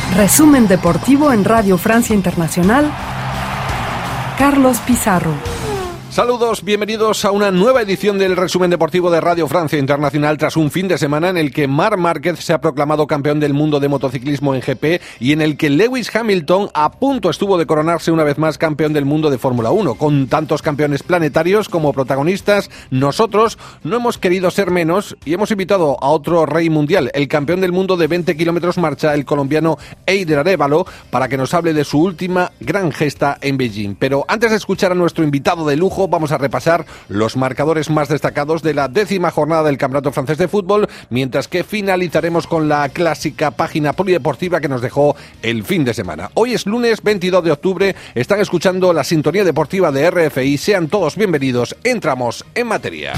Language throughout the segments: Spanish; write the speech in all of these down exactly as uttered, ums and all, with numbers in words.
Resumen deportivo en Radio Francia Internacional. Carlos Pizarro. Saludos, bienvenidos a una nueva edición del resumen deportivo de Radio Francia Internacional tras un fin de semana en el que Marc Márquez se ha proclamado campeón del mundo de motociclismo en G P y en el que Lewis Hamilton a punto estuvo de coronarse una vez más campeón del mundo de Fórmula uno. Con tantos campeones planetarios como protagonistas, nosotros no hemos querido ser menos y hemos invitado a otro rey mundial, el campeón del mundo de veinte kilómetros marcha, el colombiano Eider Arévalo, para que nos hable de su última gran gesta en Beijing. Pero antes de escuchar a nuestro invitado de lujo, vamos a repasar los marcadores más destacados de la décima jornada del Campeonato Francés de Fútbol, mientras que finalizaremos con la clásica página polideportiva que nos dejó el fin de semana. Hoy es lunes veintidós de octubre, están escuchando la sintonía deportiva de R F I, sean todos bienvenidos, entramos en materia.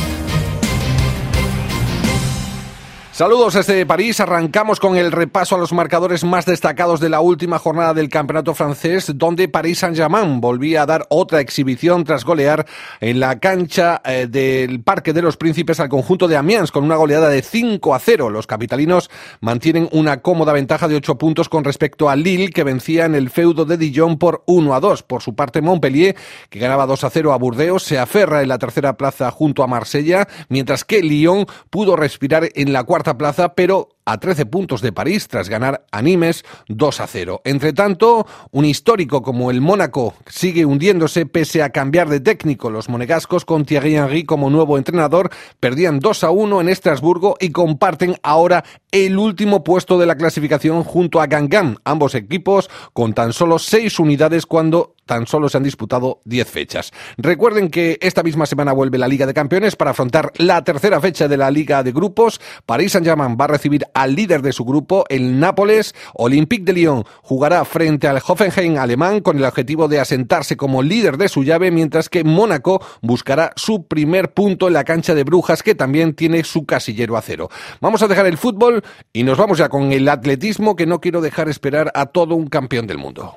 Saludos desde París, arrancamos con el repaso a los marcadores más destacados de la última jornada del campeonato francés, donde Paris Saint-Germain volvía a dar otra exhibición tras golear en la cancha eh, del Parque de los Príncipes al conjunto de Amiens con una goleada de cinco a cero. Los capitalinos mantienen una cómoda ventaja de ocho puntos con respecto a Lille, que vencía en el feudo de Dijon por uno a dos. Por su parte, Montpellier, que ganaba dos a cero a Burdeos, se aferra en la tercera plaza junto a Marsella, mientras que Lyon pudo respirar en la cuarta plaza, pero a trece puntos de París tras ganar a Nimes dos a cero. Entre tanto, un histórico como el Mónaco sigue hundiéndose pese a cambiar de técnico. Los monegascos, con Thierry Henry como nuevo entrenador, perdían dos a uno en Estrasburgo y comparten ahora el último puesto de la clasificación junto a Guingamp. Ambos equipos con tan solo seis unidades cuando tan solo se han disputado diez fechas. Recuerden que esta misma semana vuelve la Liga de Campeones para afrontar la tercera fecha de la Liga de Grupos. Paris Saint-Germain va a recibir al líder de su grupo, el Nápoles. Olympique de Lyon jugará frente al Hoffenheim alemán con el objetivo de asentarse como líder de su llave, mientras que Mónaco buscará su primer punto en la cancha de Brujas, que también tiene su casillero a cero. Vamos a dejar el fútbol y nos vamos ya con el atletismo, que no quiero dejar esperar a todo un campeón del mundo.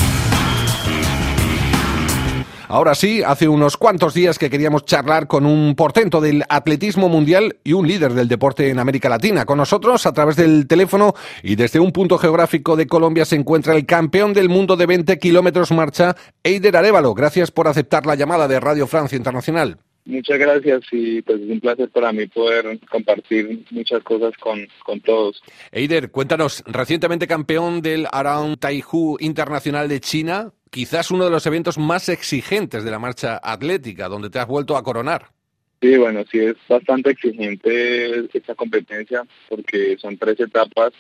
Ahora sí, hace unos cuantos días que queríamos charlar con un portento del atletismo mundial y un líder del deporte en América Latina. Con nosotros, a través del teléfono y desde un punto geográfico de Colombia, se encuentra el campeón del mundo de veinte kilómetros marcha, Eider Arévalo. Gracias por aceptar la llamada de Radio Francia Internacional. Muchas gracias y pues es un placer para mí poder compartir muchas cosas con, con todos. Eider, cuéntanos, recientemente campeón del Around Taihu Internacional de China, quizás uno de los eventos más exigentes de la marcha atlética, donde te has vuelto a coronar. Sí, bueno, sí es bastante exigente esta competencia porque son tres etapas.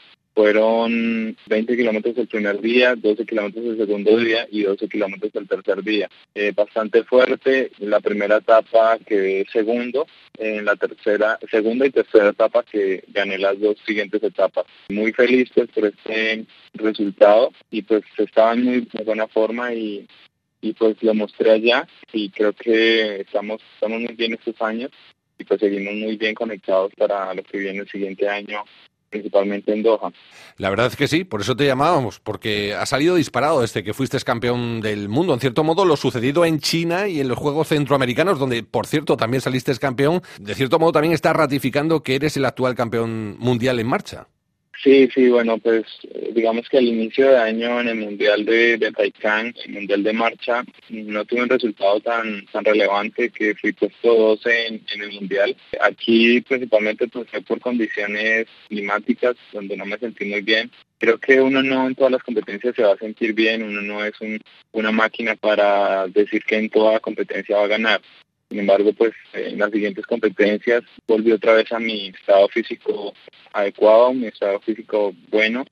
Fueron veinte kilómetros el primer día, doce kilómetros el segundo día y doce kilómetros el tercer día. Eh, bastante fuerte. La primera etapa quedé segundo, en la tercera, segunda y tercera etapa que gané las dos siguientes etapas. Muy feliz pues por este resultado y pues estaba en muy buena forma y, y pues lo mostré allá y creo que estamos, estamos muy bien estos años y pues seguimos muy bien conectados para lo que viene el siguiente año, principalmente en Doha. La verdad es que sí, por eso te llamábamos, porque ha salido disparado desde que fuiste campeón del mundo. En cierto modo, lo sucedido en China y en los Juegos Centroamericanos, donde, por cierto, también saliste campeón, de cierto modo también está ratificando que eres el actual campeón mundial en marcha. Sí, sí, bueno, pues digamos que al inicio de año en el Mundial de, de Taikang, el Mundial de Marcha, no tuve un resultado tan tan relevante que fui puesto doce en, en el Mundial. Aquí principalmente pues fue por condiciones climáticas, donde no me sentí muy bien. Creo que uno no en todas las competencias se va a sentir bien, uno no es un, una máquina para decir que en toda competencia va a ganar. Sin embargo, pues en las siguientes competencias volví otra vez a mi estado físico adecuado, mi estado físico bueno,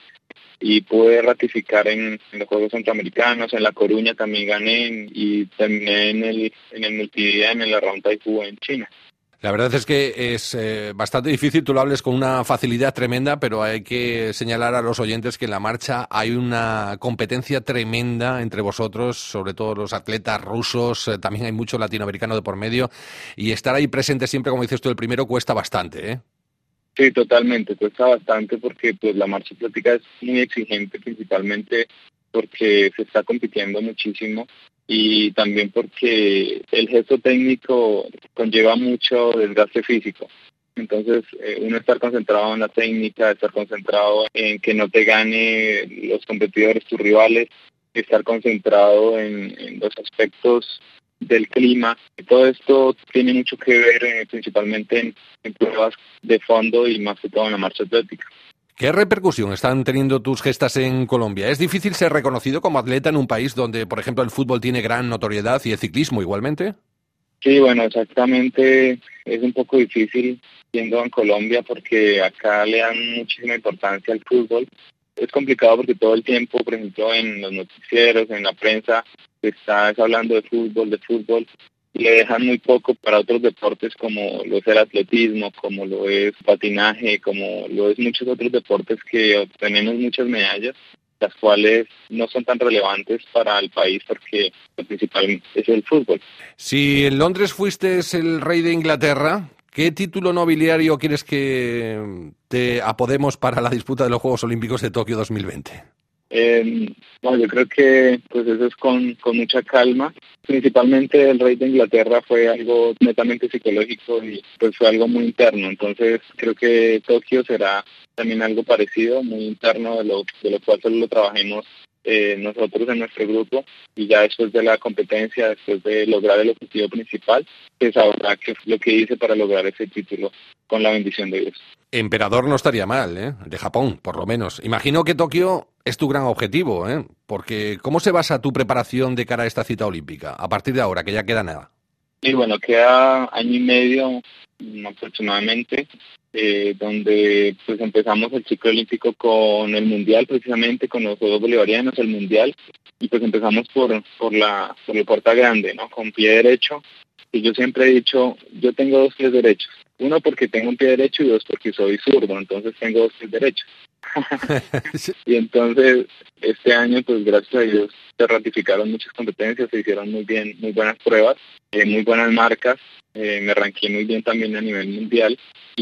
y pude ratificar en, en los Juegos Centroamericanos. En La Coruña también gané y terminé en el en el multidía en el Around Taihu en China. La verdad es que es eh, bastante difícil, tú lo hables con una facilidad tremenda, pero hay que señalar a los oyentes que en la marcha hay una competencia tremenda entre vosotros, sobre todo los atletas rusos, eh, también hay mucho latinoamericano de por medio, y estar ahí presente siempre, como dices tú, el primero cuesta bastante, ¿eh? Sí, totalmente, cuesta bastante porque pues la marcha atlética es muy exigente, principalmente porque se está compitiendo muchísimo y también porque el gesto técnico conlleva mucho desgaste físico. Entonces, eh, uno estar concentrado en la técnica, estar concentrado en que no te gane los competidores, tus rivales, estar concentrado en, en los aspectos del clima. Todo esto tiene mucho que ver eh, principalmente en, en pruebas de fondo y más que todo en la marcha atlética. ¿Qué repercusión están teniendo tus gestas en Colombia? ¿Es difícil ser reconocido como atleta en un país donde, por ejemplo, el fútbol tiene gran notoriedad y el ciclismo igualmente? Sí, bueno, exactamente. Es un poco difícil yendo en Colombia porque acá le dan muchísima importancia al fútbol. Es complicado porque todo el tiempo, por ejemplo, en los noticieros, en la prensa, se está hablando de fútbol, de fútbol, y le dejan muy poco para otros deportes como lo es el atletismo, como lo es patinaje, como lo es muchos otros deportes que obtenemos muchas medallas, las cuales no son tan relevantes para el país porque lo principal es el fútbol. Si en Londres fuiste el rey de Inglaterra, ¿qué título nobiliario quieres que te apodemos para la disputa de los Juegos Olímpicos de Tokio dos mil veinte? Eh, bueno, yo creo que pues eso es con, con mucha calma. Principalmente el rey de Inglaterra fue algo netamente psicológico y pues fue algo muy interno. Entonces creo que Tokio será también algo parecido, muy interno, de lo, de lo cual solo lo trabajemos eh, nosotros en nuestro grupo, y ya después de la competencia, después de lograr el objetivo principal, pues sabrá qué es lo que hice para lograr ese título con la bendición de Dios. Emperador no estaría mal, ¿eh? De Japón, por lo menos. Imagino que Tokio es tu gran objetivo, ¿eh? Porque ¿cómo se basa tu preparación de cara a esta cita olímpica, a partir de ahora, que ya queda nada? Y bueno, queda año y medio aproximadamente, eh, donde pues empezamos el ciclo olímpico con el Mundial, precisamente con los Juegos Bolivarianos, el Mundial, y pues empezamos por por la por la puerta grande, ¿no? Con pie derecho. Y yo siempre he dicho, yo tengo dos pies derechos. Uno porque tengo un pie derecho y dos porque soy zurdo, entonces tengo dos pies derechos. Y entonces este año, pues gracias a Dios, se ratificaron muchas competencias, se hicieron muy bien, muy buenas pruebas, eh, muy buenas marcas, eh, me ranqué muy bien también a nivel mundial,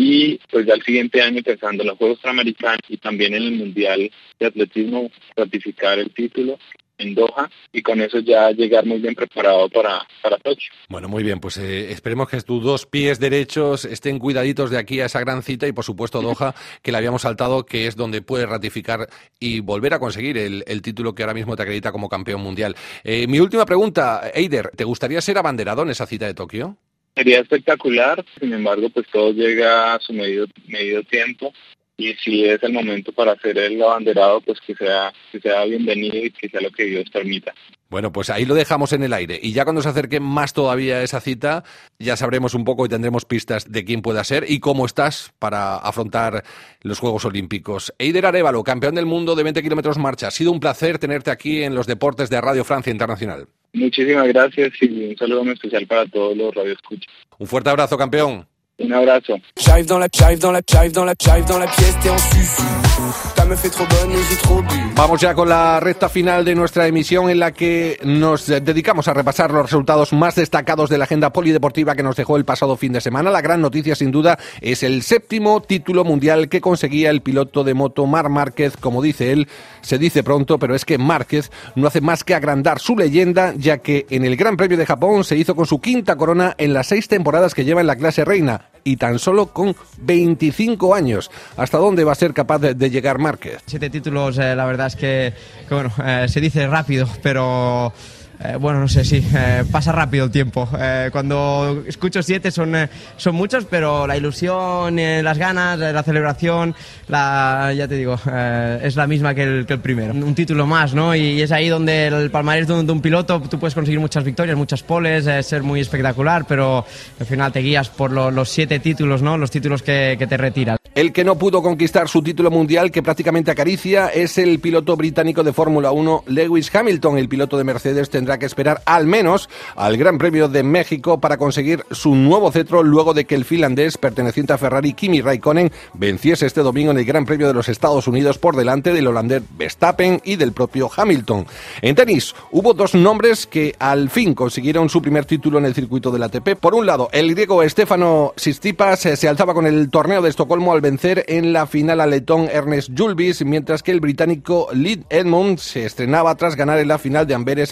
y pues ya el siguiente año, pensando en los Juegos Panamericanos y también en el Mundial de Atletismo, ratificar el título en Doha, y con eso ya llegar muy bien preparado para, para Tokio. Bueno, muy bien, pues eh, esperemos que tus dos pies derechos estén cuidaditos de aquí a esa gran cita, y por supuesto Doha, que le habíamos saltado, que es donde puedes ratificar y volver a conseguir el, el título que ahora mismo te acredita como campeón mundial. Eh, mi última pregunta, Eider, ¿te gustaría ser abanderado en esa cita de Tokio? Sería espectacular, sin embargo, pues todo llega a su medido, medido tiempo. Y si es el momento para hacer el abanderado, pues que sea que sea bienvenido y que sea lo que Dios permita. Bueno, pues ahí lo dejamos en el aire. Y ya cuando se acerque más todavía a esa cita, ya sabremos un poco y tendremos pistas de quién pueda ser y cómo estás para afrontar los Juegos Olímpicos. Eider Arévalo, campeón del mundo de veinte kilómetros marcha. Ha sido un placer tenerte aquí en los deportes de Radio Francia Internacional. Muchísimas gracias y un saludo muy especial para todos los radioescuchas. Un fuerte abrazo, campeón. Un abrazo. J'arrive dans la, j'arrive dans la, j'arrive dans la, j'arrive dans la pièce, t'es en susu. Ta meuf est trop bonne et j'ai trop bu. Vamos ya con la recta final de nuestra emisión, en la que nos dedicamos a repasar los resultados más destacados de la agenda polideportiva que nos dejó el pasado fin de semana. La gran noticia, sin duda, es el séptimo título mundial que conseguía el piloto de moto Marc Márquez. Como dice él, se dice pronto, pero es que Márquez no hace más que agrandar su leyenda, ya que en el Gran Premio de Japón se hizo con su quinta corona en las seis temporadas que lleva en la clase reina, y tan solo con veinticinco años. ¿Hasta dónde va a ser capaz de, de llegar Márquez? Siete títulos, eh, la verdad es que, que bueno, eh, se dice rápido, pero... Eh, bueno, no sé, sí, eh, pasa rápido el tiempo. Eh, cuando escucho siete son, eh, son muchos, pero la ilusión, eh, las ganas, eh, la celebración, la, ya te digo, eh, es la misma que el, que el primero. Un título más, ¿no? Y, y es ahí donde el palmarés de un, de un piloto, tú puedes conseguir muchas victorias, muchas poles, eh, ser muy espectacular, pero al final te guías por lo, los siete títulos, ¿no? Los títulos que, que te retiran. El que no pudo conquistar su título mundial, que prácticamente acaricia, es el piloto británico de Fórmula uno, Lewis Hamilton. El piloto de Mercedes tendrá que esperar al menos al Gran Premio de México para conseguir su nuevo cetro, luego de que el finlandés perteneciente a Ferrari, Kimi Räikkönen, venciese este domingo en el Gran Premio de los Estados Unidos por delante del holandés Verstappen y del propio Hamilton. En tenis hubo dos nombres que al fin consiguieron su primer título en el circuito del A T P. Por un lado, el griego Stefano Tsitsipas se alzaba con el torneo de Estocolmo al vencer en la final al letón Ernest Gulbis, mientras que el británico Lee Edmund se estrenaba tras ganar en la final de Amberes al francés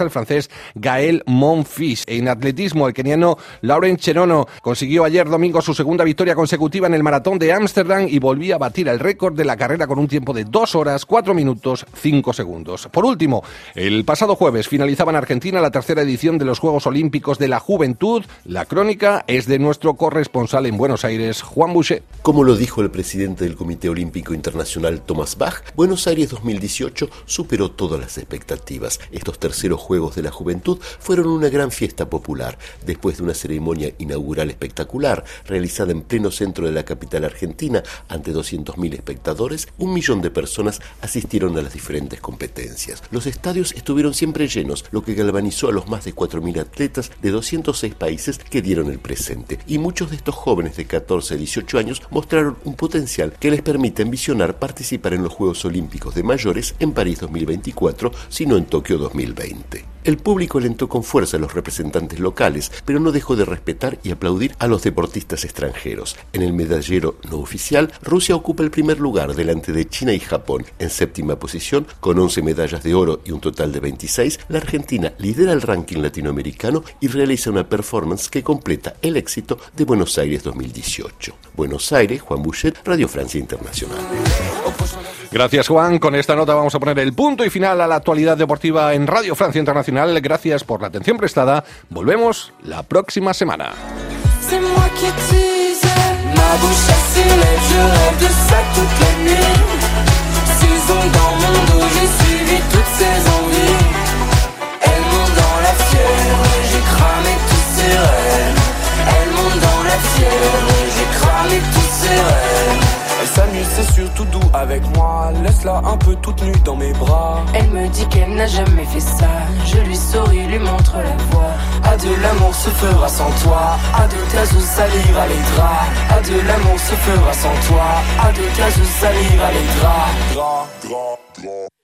es Gael Monfils. En atletismo, el keniano Lauren Cherono consiguió ayer domingo su segunda victoria consecutiva en el maratón de Ámsterdam y volvía a batir el récord de la carrera con un tiempo de dos horas, cuatro minutos, cinco segundos. Por último, el pasado jueves finalizaba en Argentina la tercera edición de los Juegos Olímpicos de la Juventud. La crónica es de nuestro corresponsal en Buenos Aires, Juan Boucher. Como lo dijo el presidente del Comité Olímpico Internacional, Thomas Bach, Buenos Aires dos mil dieciocho superó todas las expectativas. Estos terceros Juegos de la Juventud fueron una gran fiesta popular. Después de una ceremonia inaugural espectacular, realizada en pleno centro de la capital argentina, ante doscientos mil espectadores, un millón de personas asistieron a las diferentes competencias. Los estadios estuvieron siempre llenos, lo que galvanizó a los más de cuatro mil atletas de doscientos seis países que dieron el presente. Y muchos de estos jóvenes de catorce a dieciocho años mostraron un potencial que les permite ambicionar participar en los Juegos Olímpicos de mayores en París dos mil veinticuatro, sino en Tokio dos mil veinte. El público alentó con fuerza a los representantes locales, pero no dejó de respetar y aplaudir a los deportistas extranjeros. En el medallero no oficial, Rusia ocupa el primer lugar delante de China y Japón. En séptima posición, con once medallas de oro y un total de veintiséis, la Argentina lidera el ranking latinoamericano y realiza una performance que completa el éxito de Buenos Aires dos mil dieciocho. Buenos Aires, Juan Boucher, Radio Francia Internacional. Gracias, Juan. Con esta nota vamos a poner el punto y final a la actualidad deportiva en Radio Francia Internacional. Gracias por la atención prestada. Volvemos la próxima semana. Elle s'amuse, c'est surtout doux avec moi. Laisse-la un peu toute nue dans mes bras. Elle me dit qu'elle n'a jamais fait ça. Je lui souris, lui montre la voie. À de l'amour se fera sans toi. À de tas où salira les draps. À de l'amour se fera sans toi. À de tas où salira les draps. Draps, draps, draps.